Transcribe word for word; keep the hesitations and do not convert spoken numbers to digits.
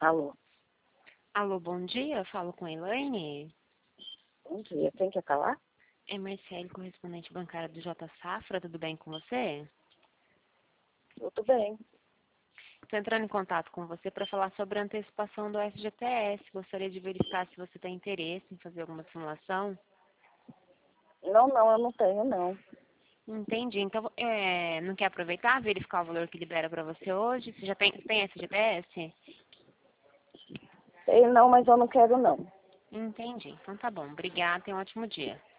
Alô, Alô, bom dia. Eu falo com a Elaine. bom dia. Quem quer falar? É Marcele, correspondente bancária do J Safra. Tudo bem com você? Tudo bem. Estou entrando em contato com você para falar sobre a antecipação do F G T S. Gostaria de verificar se você tem interesse em fazer alguma simulação. Não, não, eu não tenho, não. Entendi. Então, é, não quer aproveitar, verificar o valor que libera para você hoje? Você já tem, tem F G T S? Tenho não, mas eu não quero, não. Entendi. Então tá bom. Obrigada. Tenha um ótimo dia.